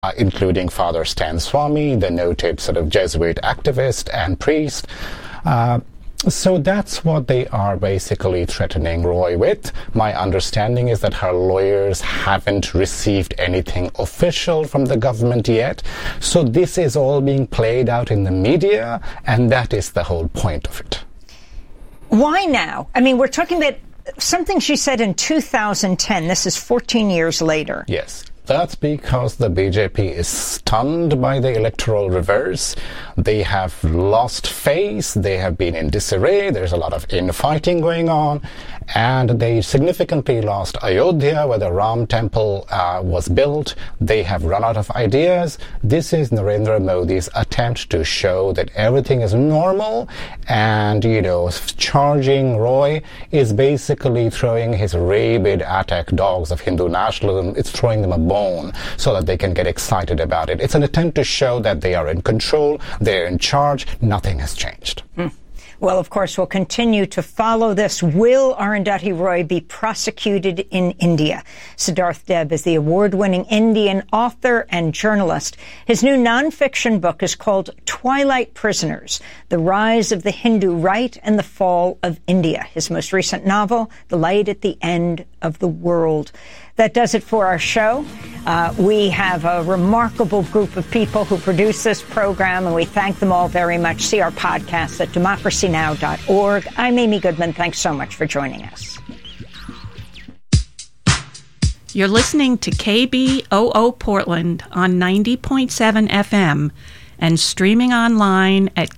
including Father Stan Swami, the noted sort of Jesuit activist and priest. So that's what they are basically threatening Roy with. My understanding is that her lawyers haven't received anything official from the government yet. So this is all being played out in the media, and that is the whole point of it. Why now? I mean, we're talking about something she said in 2010. This is 14 years later. Yes. That's because the BJP is stunned by the electoral reverse. They have lost face. They have been in disarray. There's a lot of infighting going on. And they significantly lost Ayodhya, where the Ram temple was built. They have run out of ideas. This is Narendra Modi's attempt to show that everything is normal. And, charging Roy is basically throwing his rabid attack dogs of Hindu nationalism. It's throwing them a bone so that they can get excited about it. It's an attempt to show that they are in control, they're in charge, nothing has changed. Well, of course, we'll continue to follow this. Will Arundhati Roy be prosecuted in India? Siddharth Deb is the award-winning Indian author and journalist. His new nonfiction book is called Twilight Prisoners, The Rise of the Hindu Right and the Fall of India. His most recent novel, The Light at the End of the World. That does it for our show. We have a remarkable group of people who produce this program, and we thank them all very much. See our podcast at democracynow.org. I'm Amy Goodman. Thanks so much for joining us. You're listening to KBOO Portland on 90.7 FM and streaming online at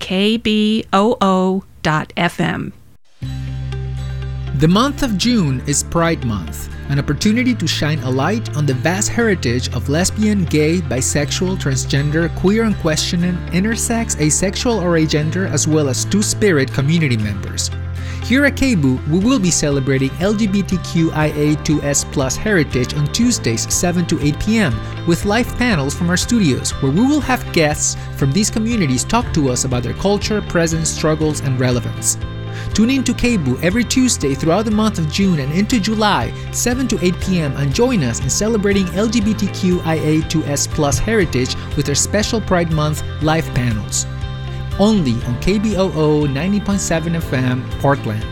kboo.fm. The month of June is Pride Month, an opportunity to shine a light on the vast heritage of lesbian, gay, bisexual, transgender, queer and questioning, intersex, asexual or agender, as well as two-spirit community members. Here at KBOO, we will be celebrating LGBTQIA2S+ heritage on Tuesdays 7 to 8 p.m. with live panels from our studios, where we will have guests from these communities talk to us about their culture, presence, struggles, and relevance. Tune in to KBOO every Tuesday throughout the month of June and into July, 7 to 8 p.m. and join us in celebrating LGBTQIA2S+ heritage with our special Pride Month live panels. Only on KBOO 90.7 FM, Portland.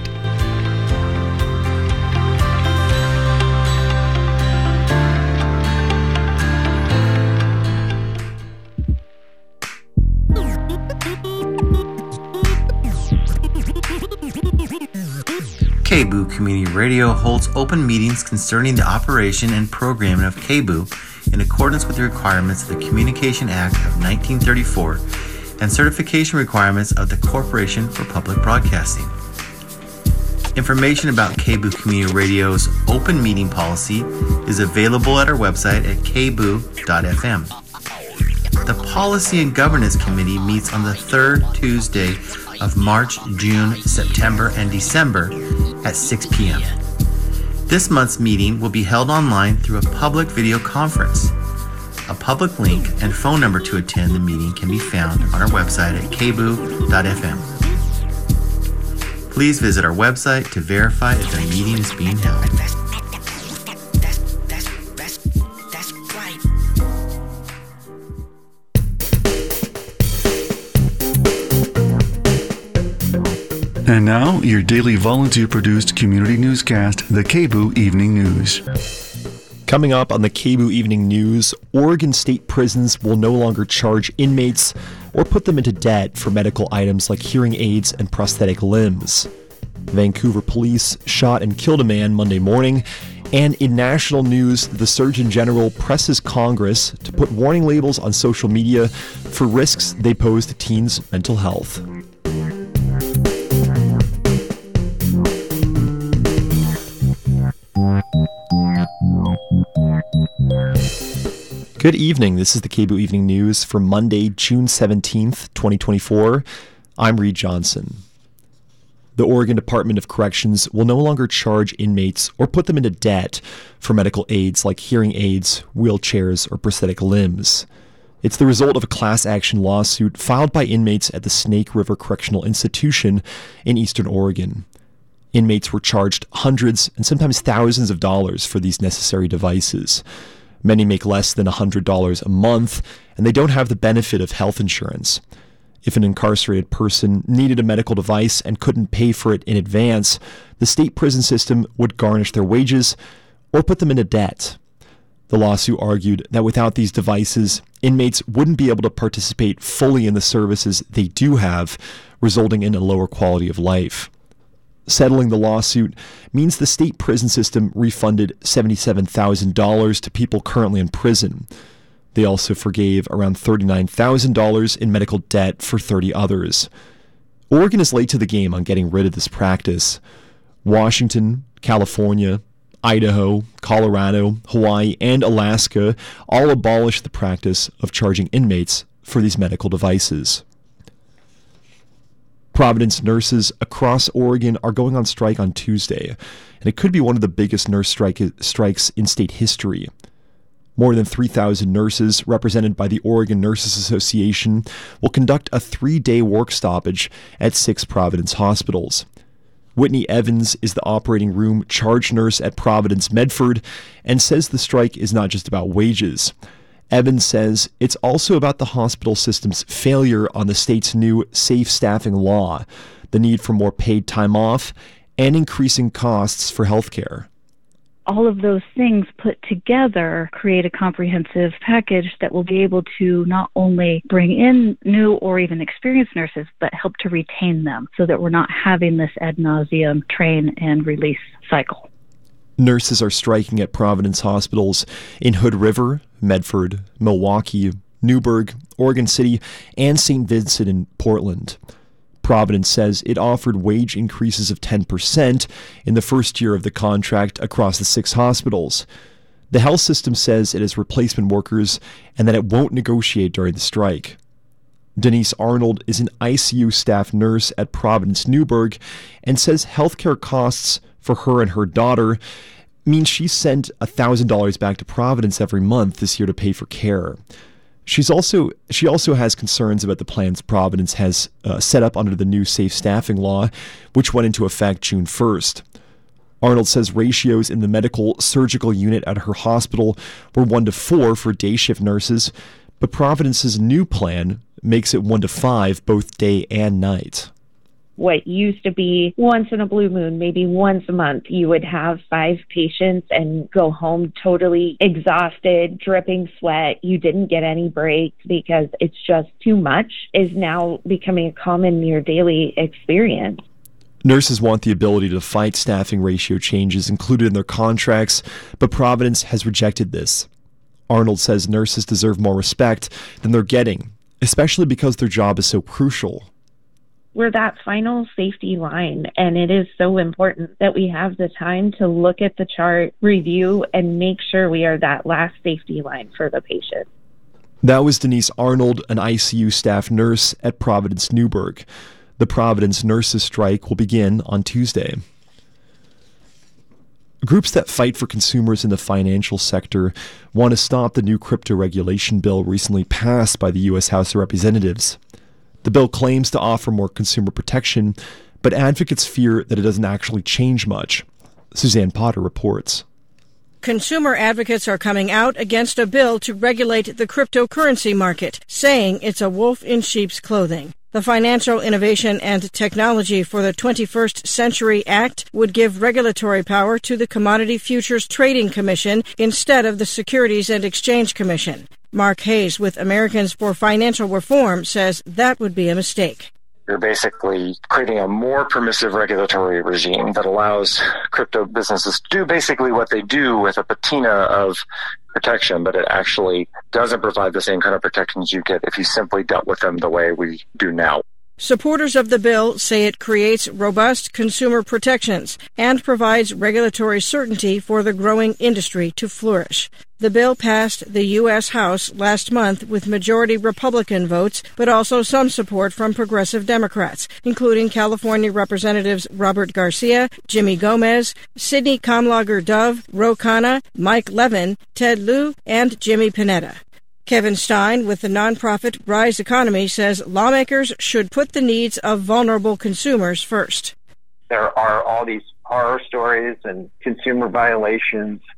KBOO Community Radio holds open meetings concerning the operation and programming of KBOO in accordance with the requirements of the Communication Act of 1934 and certification requirements of the Corporation for Public Broadcasting. Information about KBOO Community Radio's open meeting policy is available at our website at kboo.fm. The Policy and Governance Committee meets on the third Tuesday of March, June, September, and December at 6 p.m. This month's meeting will be held online through a public video conference. A public link and phone number to attend the meeting can be found on our website at kboo.fm. Please visit our website to verify if the meeting is being held. And now, your daily volunteer-produced community newscast, the KBOO Evening News. Coming up on the KBOO Evening News, Oregon state prisons will no longer charge inmates or put them into debt for medical items like hearing aids and prosthetic limbs. Vancouver police shot and killed a man Monday morning. And in national news, the Surgeon General presses Congress to put warning labels on social media for risks they pose to teens' mental health. Good evening. This is the KBOO Evening News for Monday, June 17th, 2024. I'm Reed Johnson. The Oregon Department of Corrections will no longer charge inmates or put them into debt for medical aids like hearing aids, wheelchairs, or prosthetic limbs. It's the result of a class action lawsuit filed by inmates at the Snake River Correctional Institution in Eastern Oregon. Inmates were charged hundreds and sometimes thousands of dollars for these necessary devices. Many make less than $100 a month, and they don't have the benefit of health insurance. If an incarcerated person needed a medical device and couldn't pay for it in advance, the state prison system would garnish their wages or put them into debt. The lawsuit argued that without these devices, inmates wouldn't be able to participate fully in the services they do have, resulting in a lower quality of life. Settling the lawsuit means the state prison system refunded $77,000 to people currently in prison. They also forgave around $39,000 in medical debt for 30 others. Oregon is late to the game on getting rid of this practice. Washington, California, Idaho, Colorado, Hawaii, and Alaska all abolished the practice of charging inmates for these medical devices. Providence nurses across Oregon are going on strike on Tuesday, and it could be one of the biggest nurse strikes in state history. More than 3,000 nurses, represented by the Oregon Nurses Association, will conduct a 3-day work stoppage at 6 Providence hospitals. Whitney Evans is the operating room charge nurse at Providence Medford and says the strike is not just about wages. Evans says it's also about the hospital system's failure on the state's new safe staffing law, the need for more paid time off, and increasing costs for healthcare. All of those things put together create a comprehensive package that will be able to not only bring in new or even experienced nurses, but help to retain them so that we're not having this ad nauseum train and release cycle. Nurses are striking at Providence hospitals in Hood River, Medford, Milwaukee, Newburgh, Oregon City, and St. Vincent in Portland. Providence says it offered wage increases of 10% in the first year of the contract across the 6 hospitals. The health system says it has replacement workers and that it won't negotiate during the strike. Denise Arnold is an ICU staff nurse at Providence Newburgh and says healthcare costs for her and her daughter means she sent $1,000 back to Providence every month this year to pay for care. She also has concerns about the plans Providence has set up under the new safe staffing law, which went into effect June 1st. Arnold says ratios in the medical surgical unit at her hospital were 1-4 for day shift nurses, but Providence's new plan makes it 1-5 both day and night. What used to be once in a blue moon, maybe once a month, you would have 5 patients and go home totally exhausted, dripping sweat. You didn't get any breaks because it's just too much, is now becoming a common near daily experience. Nurses want the ability to fight staffing ratio changes included in their contracts, but Providence has rejected this. Arnold says nurses deserve more respect than they're getting, especially because their job is so crucial. We're that final safety line, and it is so important that we have the time to look at the chart, review, and make sure we are that last safety line for the patient. That was Denise Arnold, an ICU staff nurse at Providence Newburgh. The Providence nurses strike will begin on Tuesday. Groups that fight for consumers in the financial sector want to stop the new crypto regulation bill recently passed by the U.S. House of Representatives. The bill claims to offer more consumer protection, but advocates fear that it doesn't actually change much. Suzanne Potter reports. Consumer advocates are coming out against a bill to regulate the cryptocurrency market, saying it's a wolf in sheep's clothing. The Financial Innovation and Technology for the 21st Century Act would give regulatory power to the Commodity Futures Trading Commission instead of the Securities and Exchange Commission. Mark Hayes with Americans for Financial Reform says that would be a mistake. You're basically creating a more permissive regulatory regime that allows crypto businesses to do basically what they do with a patina of protection, but it actually doesn't provide the same kind of protections you get if you simply dealt with them the way we do now. Supporters of the bill say it creates robust consumer protections and provides regulatory certainty for the growing industry to flourish. The bill passed the U.S. House last month with majority Republican votes, but also some support from progressive Democrats, including California Representatives Robert Garcia, Jimmy Gomez, Sidney Kamlager-Dove, Ro Khanna, Mike Levin, Ted Lieu, and Jimmy Panetta. Kevin Stein with the nonprofit Rise Economy says lawmakers should put the needs of vulnerable consumers first. There are all these horror stories and consumer violations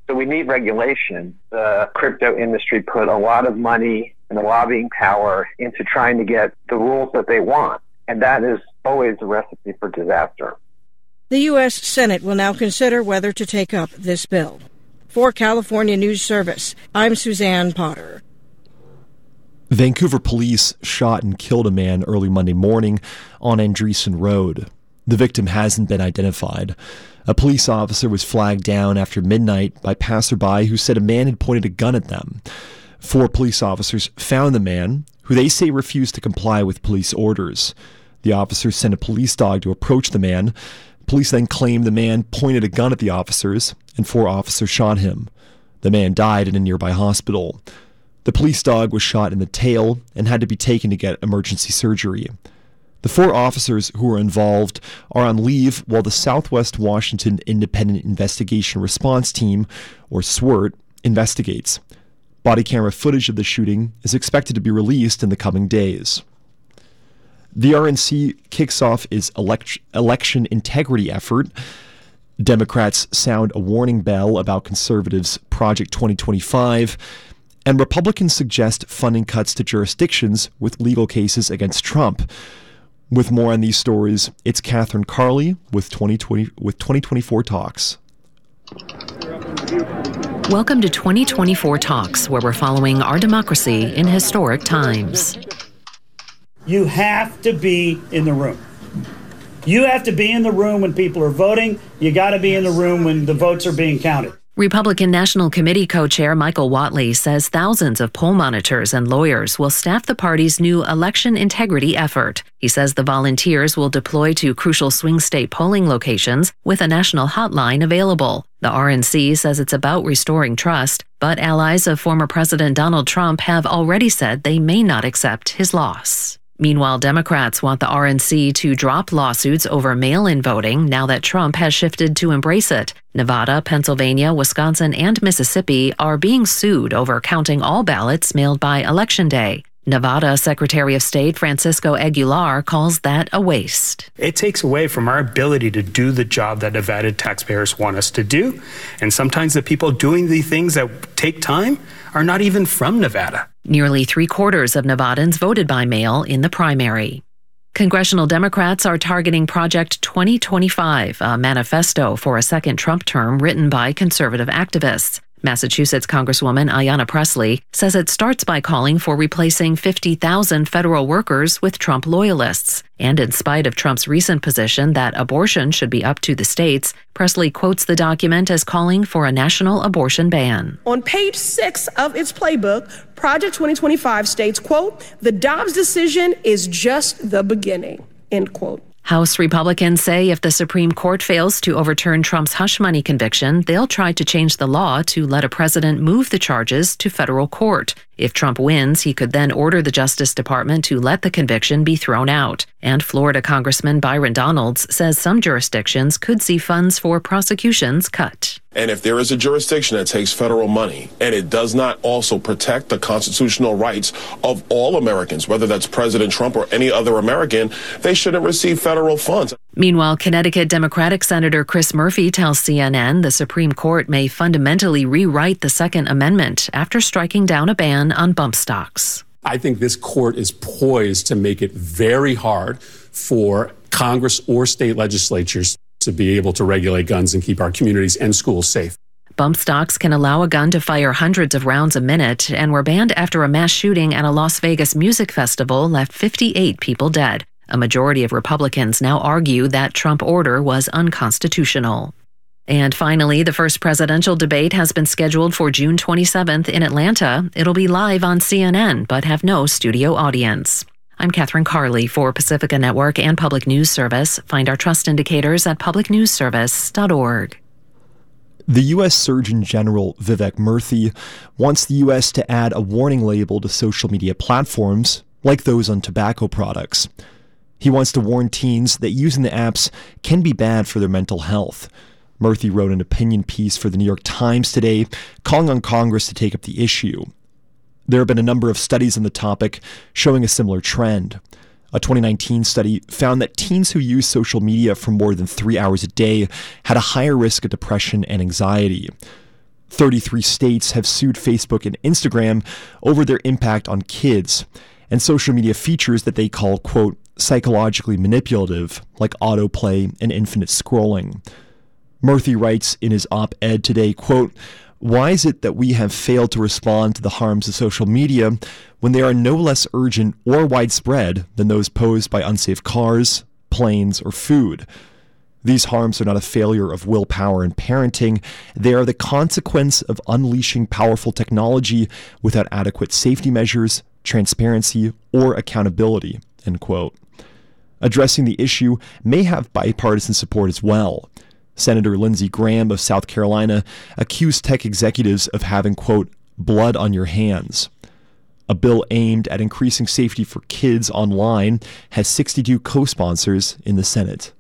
So we need regulation. The crypto industry put a lot of money and the lobbying power into trying to get the rules that they want. And that is always a recipe for disaster. The U.S. Senate will now consider whether to take up this bill. For California News Service, I'm Suzanne Potter. Vancouver police shot and killed a man early Monday morning on Andreessen Road. The victim hasn't been identified. A police officer was flagged down after midnight by passerby who said a man had pointed a gun at them. 4 police officers found the man, who they say refused to comply with police orders. The officers sent a police dog to approach the man. Police then claimed the man pointed a gun at the officers, and 4 officers shot him. The man died in a nearby hospital. The police dog was shot in the tail and had to be taken to get emergency surgery. The 4 officers who were involved are on leave while the Southwest Washington Independent Investigation Response Team, or SWIRT, investigates. Body camera footage of the shooting is expected to be released in the coming days. The RNC kicks off its election integrity effort. Democrats sound a warning bell about conservatives' Project 2025, and Republicans suggest funding cuts to jurisdictions with legal cases against Trump. With more on these stories, it's Catherine Carley with 2024 Talks. Welcome to 2024 Talks, where we're following our democracy in historic times. You have to be in the room. You have to be in the room when people are voting. You got to be in the room when the votes are being counted. Republican National Committee co-chair Michael Whatley says thousands of poll monitors and lawyers will staff the party's new election integrity effort. He says the volunteers will deploy to crucial swing state polling locations with a national hotline available. The RNC says it's about restoring trust, but allies of former President Donald Trump have already said they may not accept his loss. Meanwhile, Democrats want the RNC to drop lawsuits over mail-in voting now that Trump has shifted to embrace it. Nevada, Pennsylvania, Wisconsin, and Mississippi are being sued over counting all ballots mailed by Election Day. Nevada Secretary of State Francisco Aguilar calls that a waste. It takes away from our ability to do the job that Nevada taxpayers want us to do. And sometimes the people doing the things that take time are not even from Nevada. Nearly 3/4 of Nevadans voted by mail in the primary. Congressional Democrats are targeting Project 2025, a manifesto for a second Trump term written by conservative activists. Massachusetts Congresswoman Ayanna Pressley says it starts by calling for replacing 50,000 federal workers with Trump loyalists. And in spite of Trump's recent position that abortion should be up to the states, Pressley quotes the document as calling for a national abortion ban. On page 6 of its playbook, Project 2025 states, quote, "The Dobbs decision is just the beginning," end quote. House Republicans say if the Supreme Court fails to overturn Trump's hush money conviction, they'll try to change the law to let a president move the charges to federal court. If Trump wins, he could then order the Justice Department to let the conviction be thrown out. And Florida Congressman Byron Donalds says some jurisdictions could see funds for prosecutions cut. And if there is a jurisdiction that takes federal money and it does not also protect the constitutional rights of all Americans, whether that's President Trump or any other American, they shouldn't receive federal funds. Meanwhile, Connecticut Democratic Senator Chris Murphy tells CNN the Supreme Court may fundamentally rewrite the Second Amendment after striking down a ban on bump stocks. I think this court is poised to make it very hard for Congress or state legislatures to be able to regulate guns and keep our communities and schools safe. Bump stocks can allow a gun to fire hundreds of rounds a minute and were banned after a mass shooting at a Las Vegas music festival left 58 people dead. A majority of Republicans now argue that Trump order was unconstitutional. And finally, the first presidential debate has been scheduled for June 27th in Atlanta. It'll be live on CNN, but have no studio audience. I'm Catherine Carley for Pacifica Network and Public News Service. Find our trust indicators at publicnewsservice.org. The U.S. Surgeon General Vivek Murthy wants the U.S. to add a warning label to social media platforms like those on tobacco products. He wants to warn teens that using the apps can be bad for their mental health. Murthy wrote an opinion piece for the New York Times today, calling on Congress to take up the issue. There have been a number of studies on the topic showing a similar trend. A 2019 study found that teens who use social media for more than 3 hours a day had a higher risk of depression and anxiety. 33 states have sued Facebook and Instagram over their impact on kids and social media features that they call, quote, psychologically manipulative, like autoplay and infinite scrolling. Murthy writes in his op-ed today, quote, why is it that we have failed to respond to the harms of social media when they are no less urgent or widespread than those posed by unsafe cars, planes, or food? These harms are not a failure of willpower and parenting. They are the consequence of unleashing powerful technology without adequate safety measures, transparency, or accountability, end quote. Addressing the issue may have bipartisan support as well. Senator Lindsey Graham of South Carolina accused tech executives of having, quote, blood on your hands. A bill aimed at increasing safety for kids online has 62 co-sponsors in the Senate.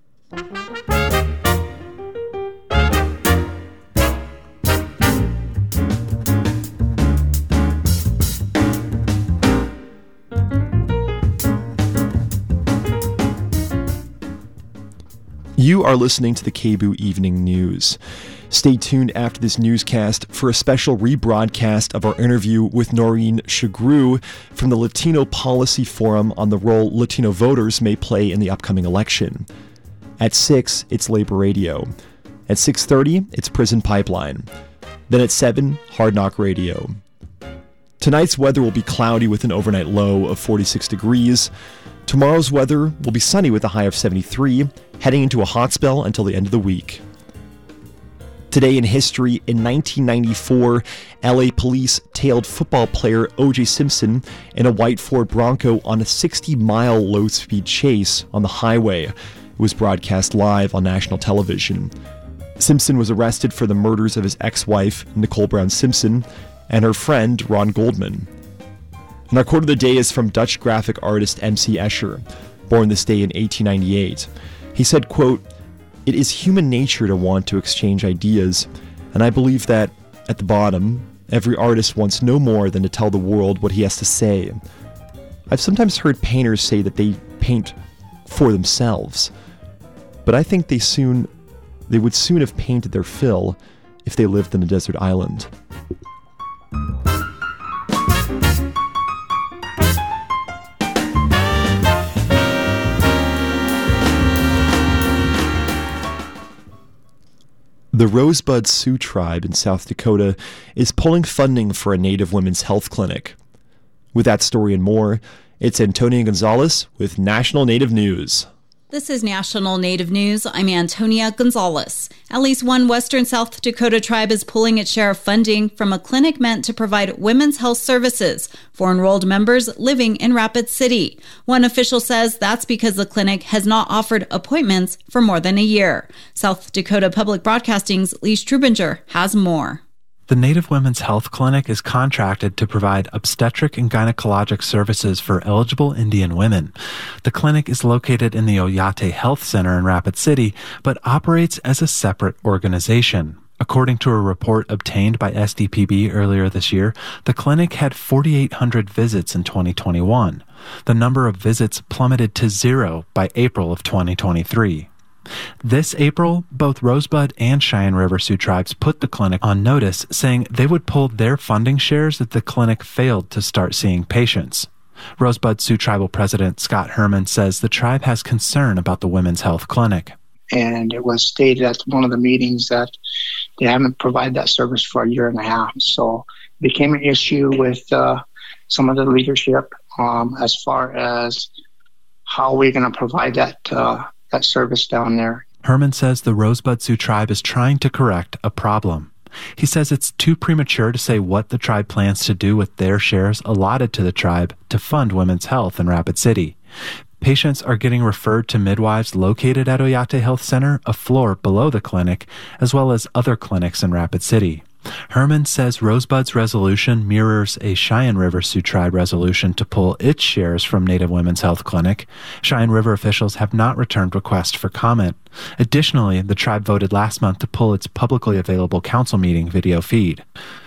You are listening to the KBOO Evening News. Stay tuned after this newscast for a special rebroadcast of our interview with Noreen Shagru from the Latino Policy Forum on the role Latino voters may play in the upcoming election. At 6, it's Labor Radio. At 6:30, it's Prison Pipeline. Then at 7, Hard Knock Radio. Tonight's weather will be cloudy with an overnight low of 46 degrees. Tomorrow's weather will be sunny with a high of 73, heading into a hot spell until the end of the week. Today in history, in 1994, LA police tailed football player O.J. Simpson in a white Ford Bronco on a 60-mile low-speed chase on the highway. It was broadcast live on national television. Simpson was arrested for the murders of his ex-wife, Nicole Brown Simpson, and her friend, Ron Goldman. And our quote of the day is from Dutch graphic artist M.C. Escher, born this day in 1898. He said, quote, "It is human nature to want to exchange ideas, and I believe that, at the bottom, every artist wants no more than to tell the world what he has to say. I've sometimes heard painters say that they paint for themselves, but I think they would soon have painted their fill if they lived on a desert island." The Rosebud Sioux Tribe in South Dakota is pulling funding for a Native women's health clinic. With that story and more, it's Antonia Gonzalez with National Native News. This is National Native News. I'm Antonia Gonzalez. At least one Western South Dakota tribe is pulling its share of funding from a clinic meant to provide women's health services for enrolled members living in Rapid City. One official says that's because the clinic has not offered appointments for more than a year. South Dakota Public Broadcasting's Lee Strubinger has more. The Native Women's Health Clinic is contracted to provide obstetric and gynecologic services for eligible Indian women. The clinic is located in the Oyate Health Center in Rapid City, but operates as a separate organization. According to a report obtained by SDPB earlier this year, the clinic had 4,800 visits in 2021. The number of visits plummeted to 0 by April of 2023. This April, both Rosebud and Cheyenne River Sioux tribes put the clinic on notice, saying they would pull their funding shares if the clinic failed to start seeing patients. Rosebud Sioux Tribal President Scott Herman says the tribe has concern about the women's health clinic. And it was stated at one of the meetings that they haven't provided that service for a year and a half. So it became an issue with some of the leadership as far as how we're going to provide that service down there. Herman says the Rosebud Sioux tribe is trying to correct a problem. He says it's too premature to say what the tribe plans to do with their shares allotted to the tribe to fund women's health in Rapid City. Patients are getting referred to midwives located at Oyate Health Center, a floor below the clinic, as well as other clinics in Rapid City. Herman says Rosebud's resolution mirrors a Cheyenne River Sioux Tribe resolution to pull its shares from Native Women's Health Clinic. Cheyenne River officials have not returned requests for comment. Additionally, the tribe voted last month to pull its publicly available council meeting video feed.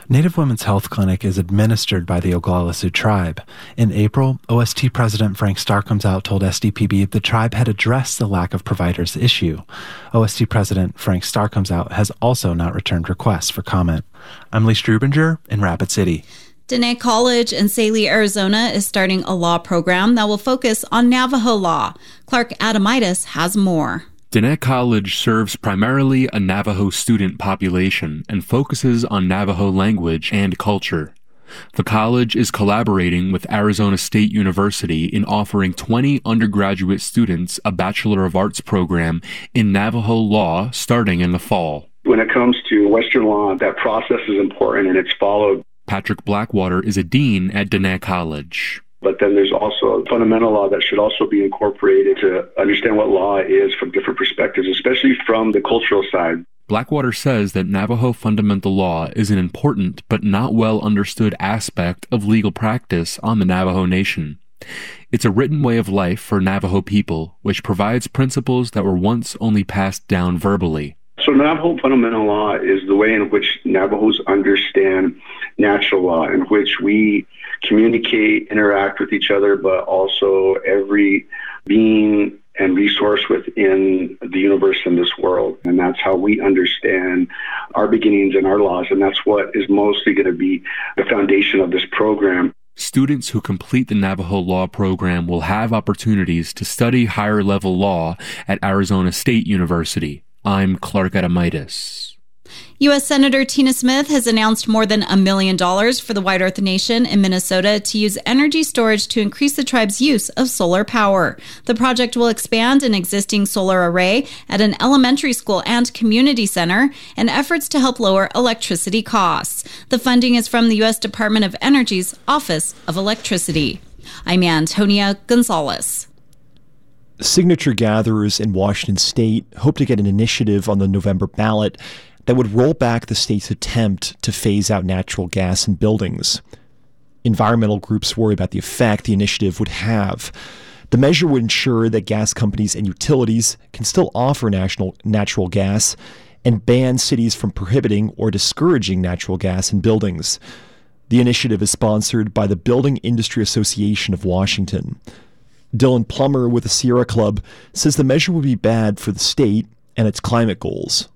Native Women's Health Clinic is administered by the Oglala Sioux tribe. In April, OST President Frank Starcomes-Out told SDPB the tribe had addressed the lack of providers issue. OST President Frank Starcomes-Out has also not returned requests for comment. I'm Lee Strubinger in Rapid City. Dene College in Saline, Arizona is starting a law program that will focus on Navajo law. Clark Adamitis has more. Dene College serves primarily a Navajo student population and focuses on Navajo language and culture. The college is collaborating with Arizona State University in offering 20 undergraduate students a Bachelor of Arts program in Navajo law starting in the fall. When it comes to Western law, that process is important and it's followed. Patrick Blackwater is a dean at Dene College. But then there's also fundamental law that should also be incorporated to understand what law is from different perspectives, especially from the cultural side. Blackwater says that Navajo fundamental law is an important but not well understood aspect of legal practice on the Navajo Nation. It's a written way of life for Navajo people, which provides principles that were once only passed down verbally. So Navajo fundamental law is the way in which Navajos understand natural law, in which we communicate, interact with each other, but also every being and resource within the universe and this world. And that's how we understand our beginnings and our laws. And that's what is mostly going to be the foundation of this program. Students who complete the Navajo Law program will have opportunities to study higher-level law at Arizona State University. I'm Clark Adamitis. U.S. Senator Tina Smith has announced more than $1 million for the White Earth Nation in Minnesota to use energy storage to increase the tribe's use of solar power. The project will expand an existing solar array at an elementary school and community center and efforts to help lower electricity costs. The funding is from the U.S. Department of Energy's Office of Electricity. I'm Antonia Gonzalez. Signature gatherers in Washington state hope to get an initiative on the November ballot that would roll back the state's attempt to phase out natural gas in buildings. Environmental groups worry about the effect the initiative would have. The measure would ensure that gas companies and utilities can still offer natural gas and ban cities from prohibiting or discouraging natural gas in buildings. The initiative is sponsored by the Building Industry Association of Washington. Dylan Plummer with the Sierra Club says the measure would be bad for the state and its climate goals.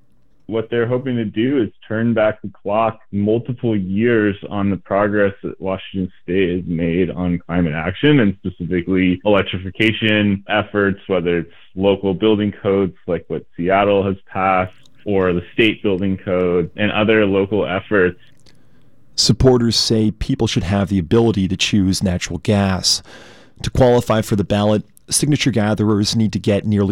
What they're hoping to do is turn back the clock multiple years on the progress that Washington State has made on climate action and specifically electrification efforts, whether it's local building codes like what Seattle has passed or the state building code and other local efforts. Supporters say people should have the ability to choose natural gas. To qualify for the ballot, signature gatherers need to get nearly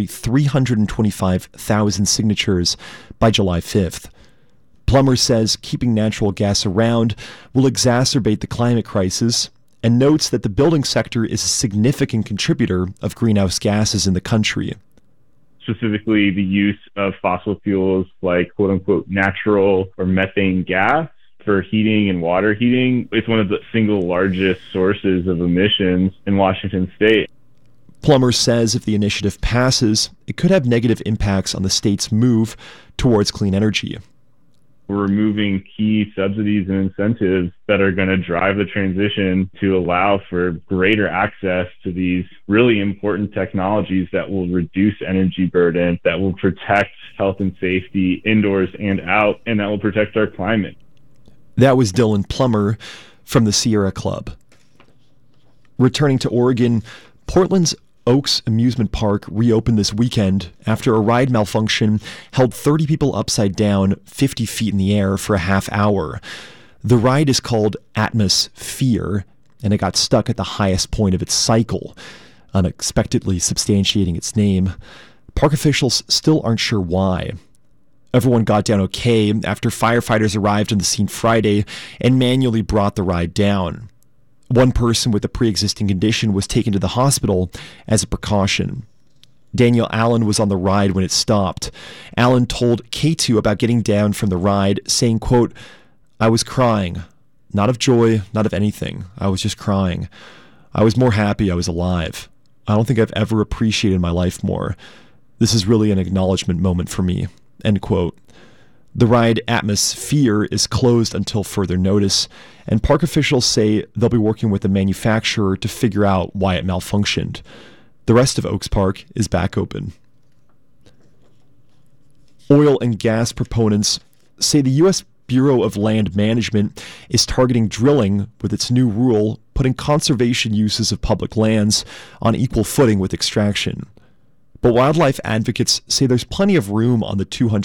325,000 signatures by July 5th. Plummer says keeping natural gas around will exacerbate the climate crisis and notes that the building sector is a significant contributor of greenhouse gases in the country. Specifically, the use of fossil fuels like quote-unquote natural or methane gas for heating and water heating. It's one of the single largest sources of emissions in Washington state. Plummer says if the initiative passes, it could have negative impacts on the state's move towards clean energy. We're removing key subsidies and incentives that are going to drive the transition to allow for greater access to these really important technologies that will reduce energy burden, that will protect health and safety indoors and out, and that will protect our climate. That was Dylan Plummer from the Sierra Club. Returning to Oregon, Portland's Oaks Amusement Park reopened this weekend after a ride malfunction held 30 people upside down 50 feet in the air for a half hour. The ride is called Atmosphere, and it got stuck at the highest point of its cycle, unexpectedly substantiating its name. Park officials still aren't sure why. Everyone got down okay after firefighters arrived on the scene Friday and manually brought the ride down. One person with a pre-existing condition was taken to the hospital as a precaution. Daniel Allen was on the ride when it stopped. Allen told K2 about getting down from the ride, saying, quote, "I was crying. Not of joy, not of anything. I was just crying. I was more happy I was alive. I don't think I've ever appreciated my life more. This is really an acknowledgement moment for me." End quote. The ride Atmosphere is closed until further notice, and park officials say they'll be working with the manufacturer to figure out why it malfunctioned. The rest of Oaks Park is back open. Oil and gas proponents say the U.S. Bureau of Land Management is targeting drilling with its new rule, putting conservation uses of public lands on equal footing with extraction. But wildlife advocates say there's plenty of room on the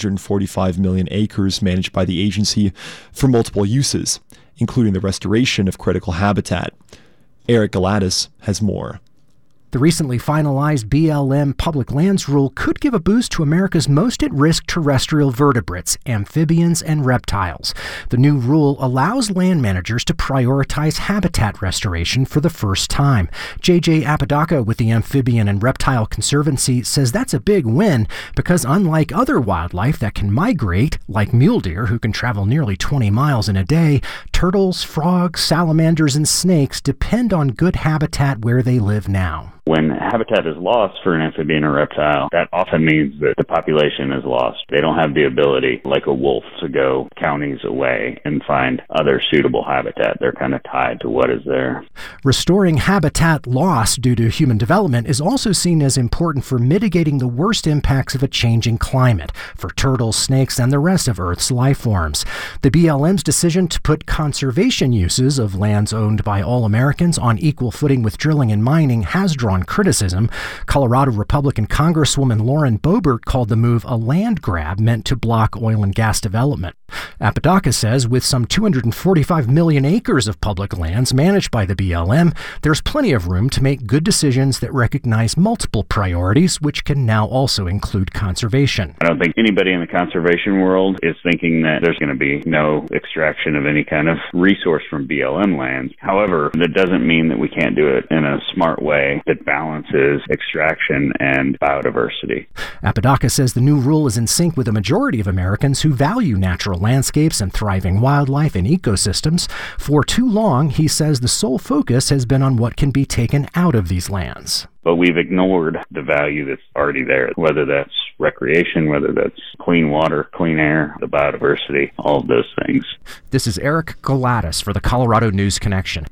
245 million acres managed by the agency for multiple uses, including the restoration of critical habitat. Eric Galatis has more. The recently finalized BLM public lands rule could give a boost to America's most at-risk terrestrial vertebrates, amphibians, and reptiles. The new rule allows land managers to prioritize habitat restoration for the first time. J.J. Apodaca with the Amphibian and Reptile Conservancy says that's a big win because unlike other wildlife that can migrate, like mule deer who can travel nearly 20 miles in a day, turtles, frogs, salamanders, and snakes depend on good habitat where they live now. When habitat is lost for an amphibian or reptile, that often means that the population is lost. They don't have the ability, like a wolf, to go counties away and find other suitable habitat. They're kind of tied to what is there. Restoring habitat loss due to human development is also seen as important for mitigating the worst impacts of a changing climate for turtles, snakes, and the rest of Earth's life forms. The BLM's decision to put conservation uses of lands owned by all Americans on equal footing with drilling and mining has drawn criticism. Colorado Republican Congresswoman Lauren Boebert called the move a land grab meant to block oil and gas development. Apodaca says with some 245 million acres of public lands managed by the BLM, there's plenty of room to make good decisions that recognize multiple priorities, which can now also include conservation. I don't think anybody in the conservation world is thinking that there's going to be no extraction of any kind of resource from BLM lands. However, that doesn't mean that we can't do it in a smart way that balances extraction and biodiversity. Apodaca says the new rule is in sync with a majority of Americans who value natural landscapes and thriving wildlife and ecosystems. For too long, he says the sole focus has been on what can be taken out of these lands. But we've ignored the value that's already there, whether that's recreation, whether that's clean water, clean air, the biodiversity, all of those things. This is Eric Galatis for the Colorado News Connection.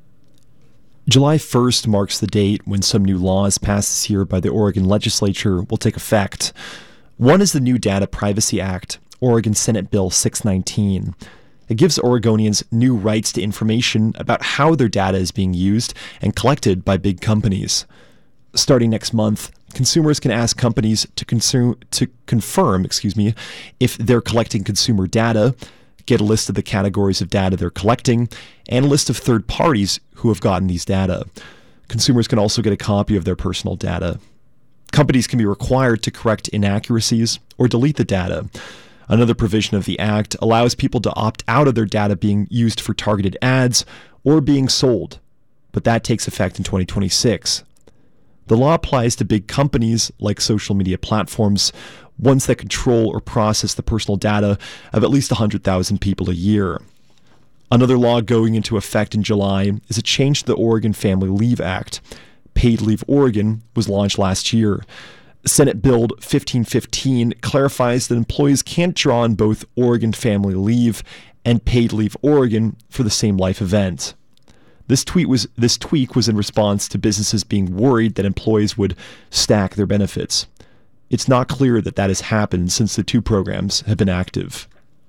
July 1st marks the date when some new laws passed this year by the Oregon legislature will take effect. One is the new Data Privacy Act, Oregon Senate Bill 619. It gives Oregonians new rights to information about how their data is being used and collected by big companies. Starting next month, consumers can ask companies to confirm if they're collecting consumer data, get a list of the categories of data they're collecting, and a list of third parties who have gotten these data. Consumers can also get a copy of their personal data. Companies can be required to correct inaccuracies or delete the data. Another provision of the Act allows people to opt out of their data being used for targeted ads or being sold, but that takes effect in 2026. The law applies to big companies like social media platforms, ones that control or process the personal data of at least 100,000 people a year. Another law going into effect in July is a change to the Oregon Family Leave Act. Paid Leave Oregon was launched last year. Senate Bill 1515 clarifies that employees can't draw on both Oregon Family Leave and Paid Leave Oregon for the same life event. This tweak was in response to businesses being worried that employees would stack their benefits. It's not clear that that has happened since the two programs have been active.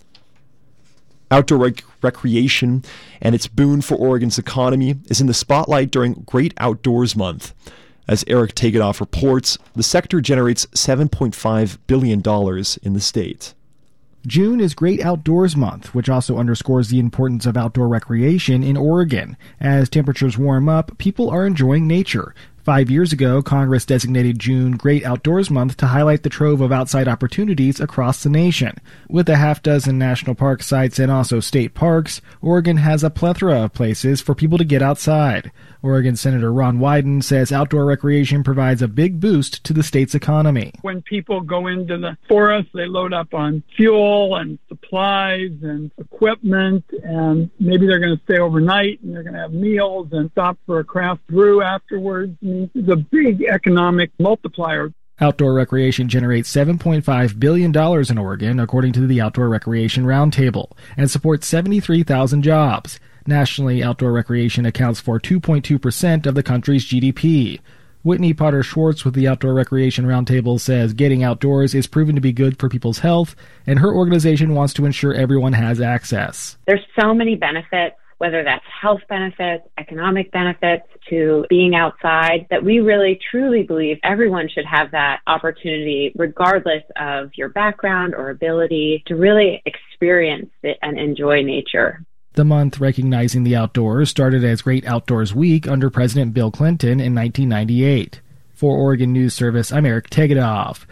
Outdoor recreation and its boon for Oregon's economy is in the spotlight during Great Outdoors Month. As Eric Tegedoff reports, the sector generates $7.5 billion in the state. June is Great Outdoors Month, which also underscores the importance of outdoor recreation in Oregon. As temperatures warm up, people are enjoying nature. 5 years ago, Congress designated June Great Outdoors Month to highlight the trove of outside opportunities across the nation. With a half dozen national park sites and also state parks, Oregon has a plethora of places for people to get outside. Oregon Senator Ron Wyden says outdoor recreation provides a big boost to the state's economy. When people go into the forest, they load up on fuel and supplies and equipment, and maybe they're going to stay overnight and they're going to have meals and stop for a craft brew afterwards. It's a big economic multiplier. Outdoor recreation generates $7.5 billion in Oregon, according to the Outdoor Recreation Roundtable, and supports 73,000 jobs. Nationally, outdoor recreation accounts for 2.2% of the country's GDP. Whitney Potter Schwartz with the Outdoor Recreation Roundtable says getting outdoors is proven to be good for people's health, and her organization wants to ensure everyone has access. There's so many benefits, whether that's health benefits, economic benefits to being outside, that we really truly believe everyone should have that opportunity, regardless of your background or ability, to really experience it and enjoy nature. The month recognizing the outdoors started as Great Outdoors Week under President Bill Clinton in 1998. For Oregon News Service, I'm Eric Tegedoff.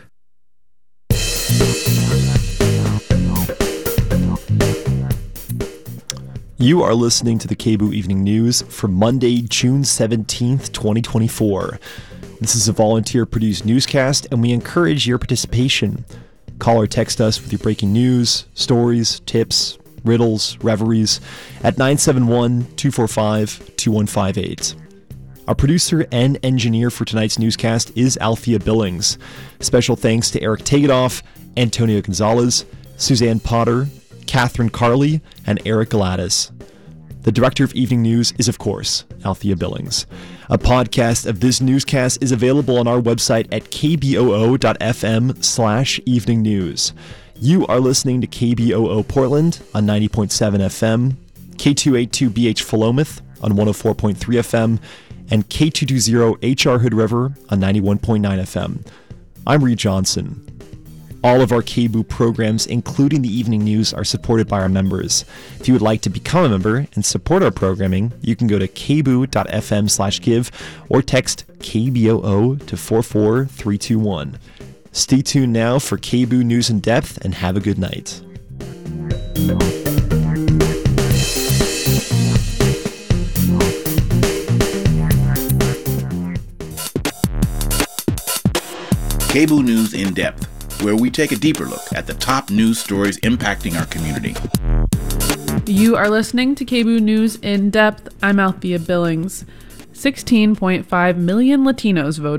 You are listening to the KBOO Evening News for Monday, June 17th, 2024. This is a volunteer-produced newscast, and we encourage your participation. Call or text us with your breaking news, stories, tips, riddles, reveries at 971-245-2158. Our producer and engineer for tonight's newscast is Althea Billings. Special thanks to Eric Tegedoff, Antonio Gonzalez, Suzanne Potter, Catherine Carley, and Eric Gladys. The director of Evening News is, of course, Althea Billings. A podcast of this newscast is available on our website at kboo.fm/evening news. You are listening to KBOO Portland on 90.7 FM, K282BH Philomath on 104.3 FM, and K220HR Hood River on 91.9 FM. I'm Reed Johnson. All of our KBOO programs, including the evening news, are supported by our members. If you would like to become a member and support our programming, you can go to kboo.fm/give or text KBOO to 44321. Stay tuned now for KBOO News in Depth, and have a good night. KBOO News in Depth, where we take a deeper look at the top news stories impacting our community. You are listening to KBOO News in Depth. I'm Althea Billings. 16.5 million Latinos voted